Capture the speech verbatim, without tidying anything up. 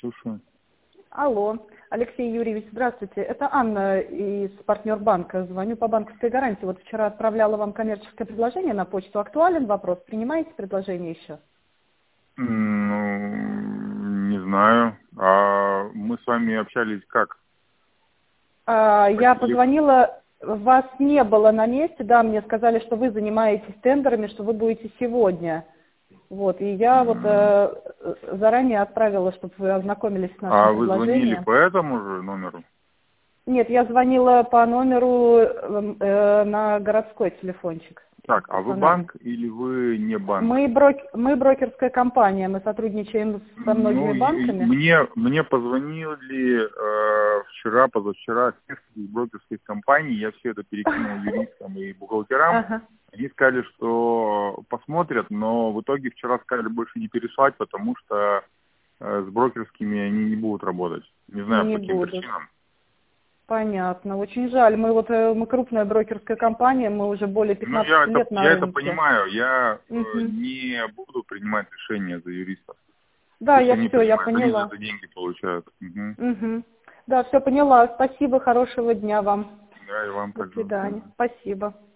Слушаю. Алло, Алексей Юрьевич, здравствуйте. Это Анна из партнербанка. Звоню по банковской гарантии. Вот вчера отправляла вам коммерческое предложение на почту. Актуален вопрос? Принимаете предложение еще? Ну, не знаю. А мы с вами общались как? А, я Или- позвонила, вас не было на месте, да, мне сказали, что вы занимаетесь тендерами, что вы будете сегодня. Вот, и я вот э, заранее отправила, чтобы вы ознакомились с нашим А вы звонили предложением. по этому же номеру? Нет, я звонила по номеру э, на городской телефончик. Так, а вы банк или вы не банк? Мы, брок... мы брокерская компания, мы сотрудничаем со многими Ну, и- банками. мне, мне позвонили э, вчера, позавчера из брокерских компаний, я все это перекинул юристам и бухгалтерам. Ага. Они сказали, что посмотрят, но в итоге вчера сказали больше не переслать, потому что э, с брокерскими они не будут работать. Не знаю, Не по каким будут. причинам. Понятно, очень жаль. Мы вот э, мы крупная брокерская компания, мы уже более Ну, пятнадцати я лет это, на я это рынке. понимаю, я э, Мгм. не буду принимать решения за юристов. Да, Пусть я они все, я принимают, они за поняла. это деньги получают. Мгм. Мгм. Да, все поняла. Спасибо, хорошего дня вам. Да, и вам До также. свидания. Спасибо.